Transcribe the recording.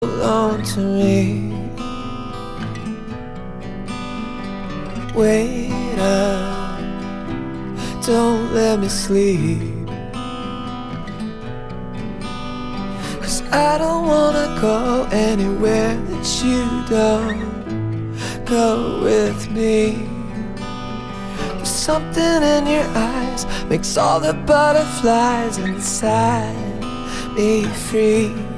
hold on to me. Wait up, don't let me sleep, 'cause I don't wanna go anywhere that you don't go with me. There's something in your eyes makes all the butterflies inside me free.